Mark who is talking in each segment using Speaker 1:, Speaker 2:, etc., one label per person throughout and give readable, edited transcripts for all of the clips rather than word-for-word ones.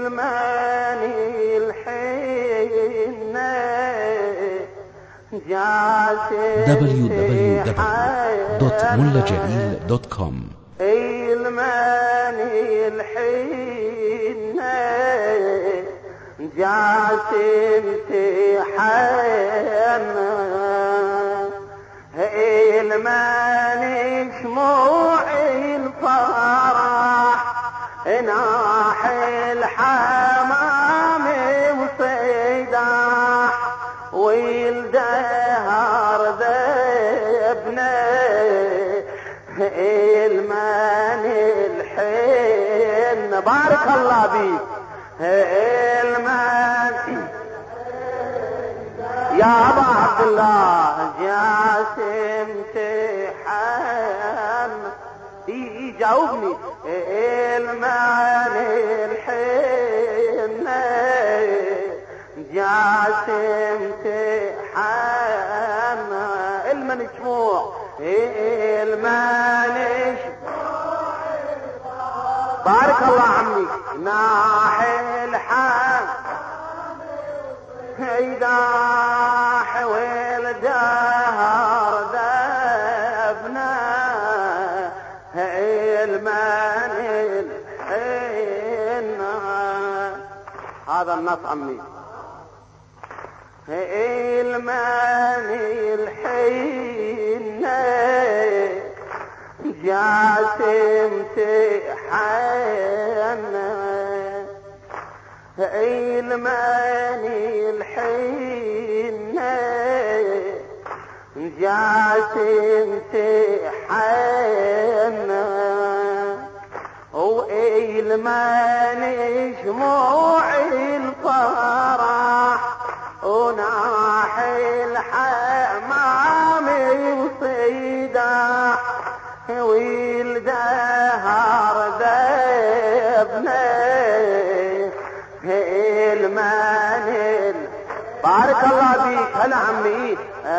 Speaker 1: الماني الحنة جاسم
Speaker 2: www.mullajalil.com
Speaker 1: الماني الحنة جاسم تحنى الماني شموع الفرح ناح الحمام وصيداح والدهر ذبنا الماني الحن بارك الله بيك الماني يا ابا عبد الله جاسم تحن يجاوبني الماني الحنة جاسم تحن المن شموع الماني بارك الله عمي ناحي الحن ايداح والدهر ذبنا الماني الحنة هذا النص عمي الماني الحنة جاسم تحنى الماني الحنة جاسم تحنى والماني شموع الفرح وناحي الحمام وصيداح والدهر ذبنا الماني بارك الله بيك هلا عمي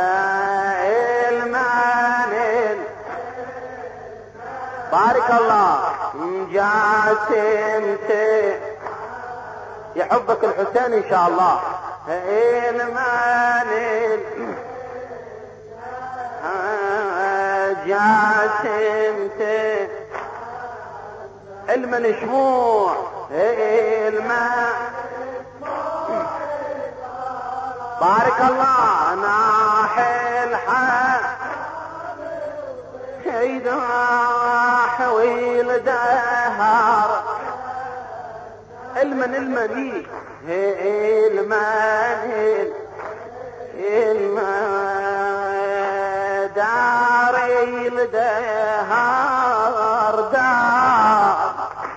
Speaker 1: الماني بارك الله جاسم يحبك الحسين ان شاء الله الماني جاسم المن شموع الماء بارك الله ناحي الحق ايداح والدهر المني داري الدهر دار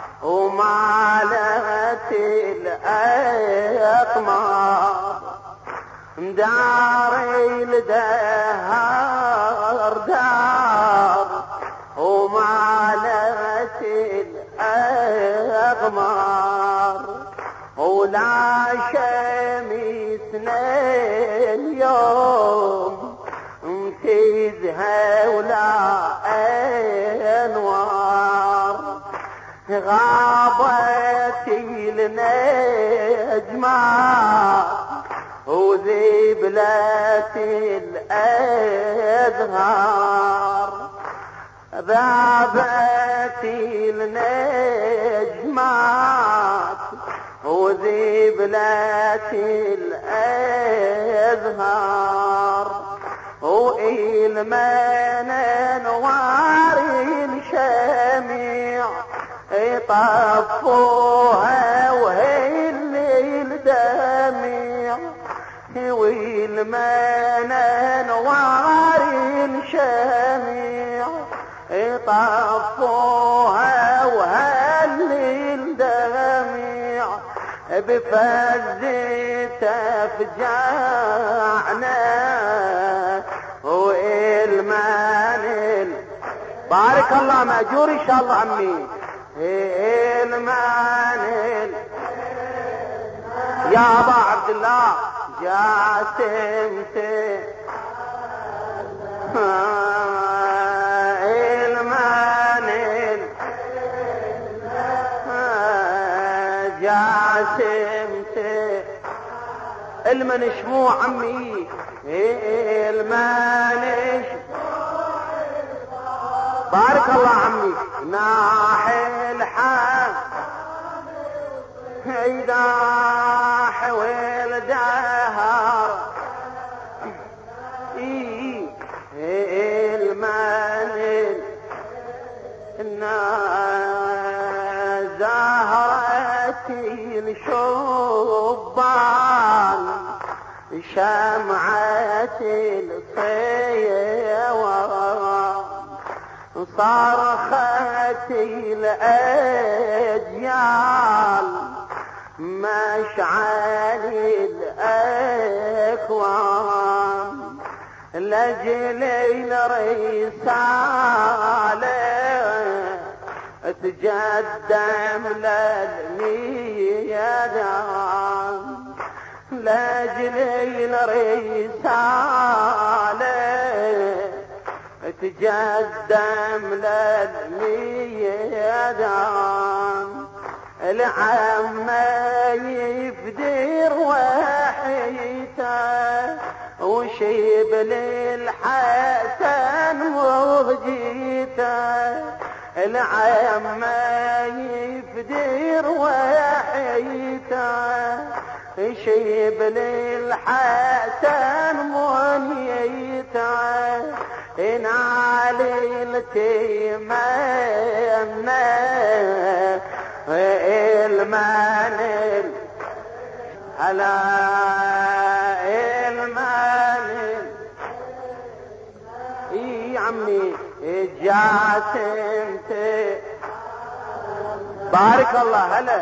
Speaker 1: ومالت الأقمار داري الدهر دار ومالت الأقمار ولا شمسنا اليوم تزهى ولا أنوار غابت النجمات وذبلت الأزهار ذابت النجمات وذبلت الأزهار وإلمن أنوار الشميع طفوها وهي الليل دميع وإلمن أنوار الشميع طفوها وهي الليل دميع بفزة تفجعنا والمانل بارك الله مأجور ان شاء الله عمي المانل يا ابا عبد الله جاسم المانل جاسمته المن شموع عمي المن بارك الله عمي ناحي الحام إذا حويل دهر المن زهرتي الشبان شمعتي الصيوان صرختي الأجيال مشعلي الأكوان لجلي الرسالة تقدم للميدان لجلي الرسالة تقدم للميدان العمى يبدر وحيته وشيب للحسن مهجيته العمى يبدر وحيته شيب للحسن منيته نالي التيمنا المانل هلا المانل اي عمي جاسمته بارك الله هلا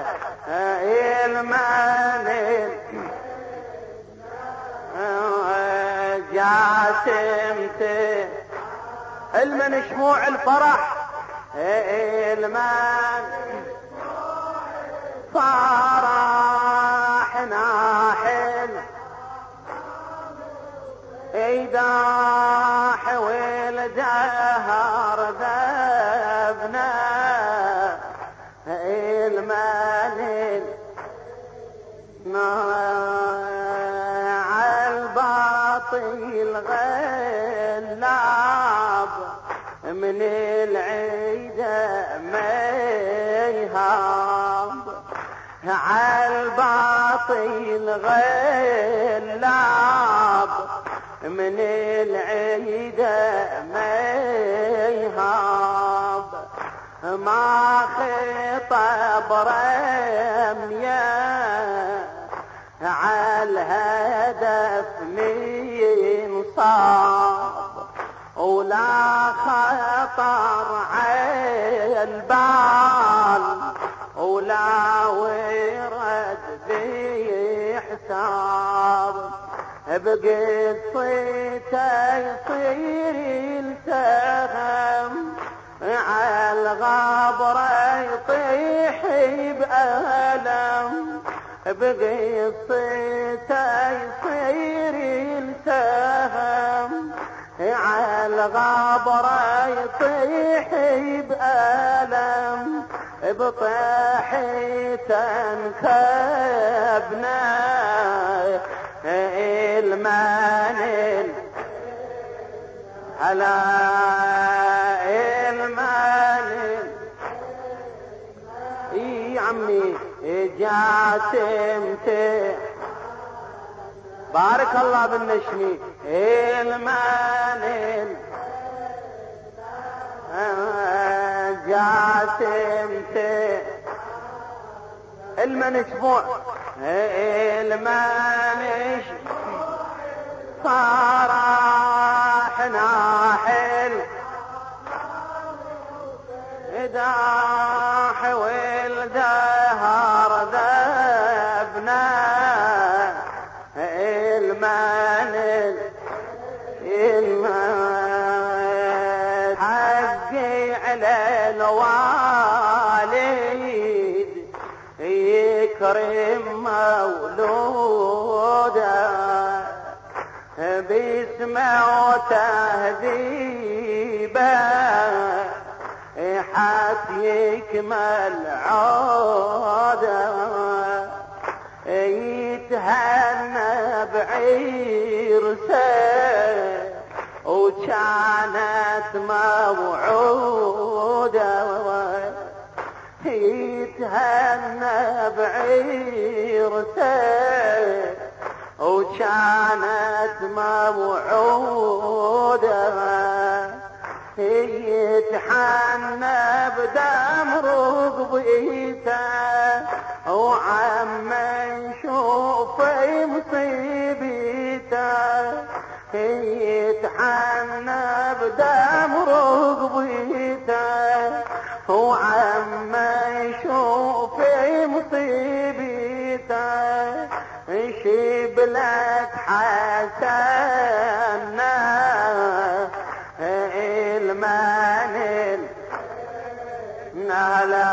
Speaker 1: المانل جاسمته المن شموع الفرح المن فرح ناحل إذا حويل دهر ذبنا المن عالباطل غلاب من العيدة ميهاب عالباطل غلاب من العيدة ميهاب ما خطب رمية عالهدف من صاب ولا خطر عالبال ولا ورد بحساب بقصته يصير التهم عالغبرة يطيح بألم بقصته يصير التهم عالغبرة يطيح بألم بطيحته انكبنا المانل على المانل اي عمي جاسمته بارك الله بالنشمي المانل جاسمته المنشبوع المانش صراح ناحل إذا حويل دهر ذبنا المانل حقي على الوالد يكرم مولوده باسمه وتهذيبه حتى يكمل عوده يتهنى بعرسه وكانت موعودة، يتهنى بعرسه وكانت موعودة، يتحنى بدم رقبيته وعم يشوف مصيبته، يتحنى بدم رقبيته وعم يشوف مصيبته، شبلت حسنا المانل نهلا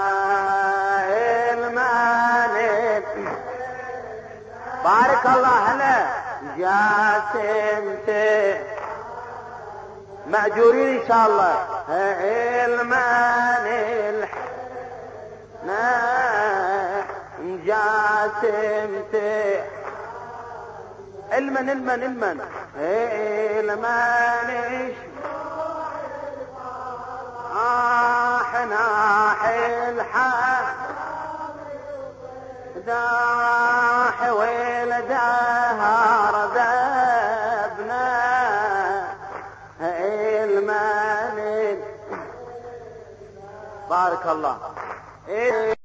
Speaker 1: المانل. بارك الله هلا جاسمته مأجورين ان شاء الله. المانل جاسمته المن ناح الحق داح ولدها رذبنا المن. بارك الله.